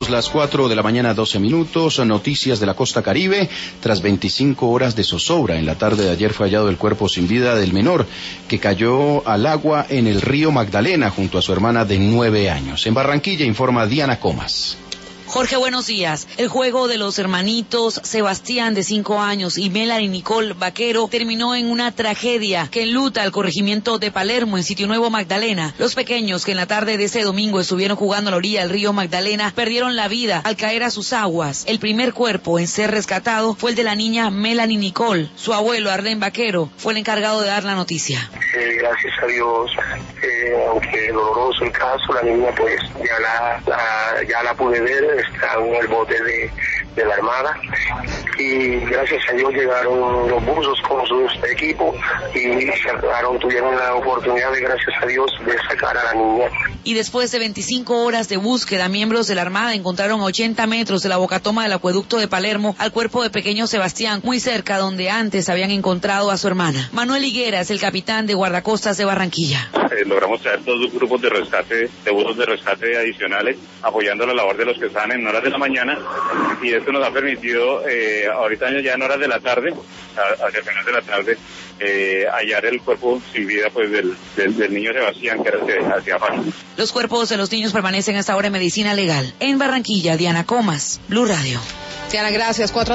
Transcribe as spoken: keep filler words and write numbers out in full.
minutos, las cuatro de la mañana, doce minutos, noticias de la costa caribe. Tras veinticinco horas de zozobra, en la tarde de ayer fue hallado el cuerpo sin vida del menor, que cayó al agua en el río Magdalena junto a su hermana de nueve años. En Barranquilla informa Diana Comas. Jorge, buenos días. El juego de los hermanitos Sebastián, de cinco años, y Melanie Nicole Vaquero terminó en una tragedia que enluta al corregimiento de Palermo, en Sitio Nuevo Magdalena. Los pequeños, que en la tarde de ese domingo estuvieron jugando a la orilla del río Magdalena, perdieron la vida al caer a sus aguas. El primer cuerpo en ser rescatado fue el de la niña Melanie Nicole. Su abuelo, Arlen Vaquero, fue el encargado de dar la noticia. Eh, gracias a Dios, eh, aunque doloroso el caso, la niña pues ya la, la, ya la pude ver. Está en el bote de, de la Armada, y gracias a Dios llegaron los buzos con su equipo y sacaron, tuvieron la oportunidad de, gracias a Dios, de sacar a la niña. Y después de veinticinco horas de búsqueda, miembros de la Armada encontraron a ochenta metros de la bocatoma del acueducto de Palermo al cuerpo de pequeño Sebastián, muy cerca donde antes habían encontrado a su hermana. Manuel Higuera es el capitán de guardacostas de Barranquilla. Eh, logramos traer dos grupos de rescate, de buzos de rescate adicionales, apoyando la labor de los que estaban en horas de la mañana, y esto nos ha permitido, eh, ahorita ya en horas de la tarde, hacia finales de la tarde, eh, hallar el cuerpo sin vida pues del, del, del niño Sebastián, que era el que hacía falta. Los cuerpos de los niños permanecen hasta ahora en medicina legal. En Barranquilla, Diana Comas, Blue Radio. Diana, gracias. Cuatro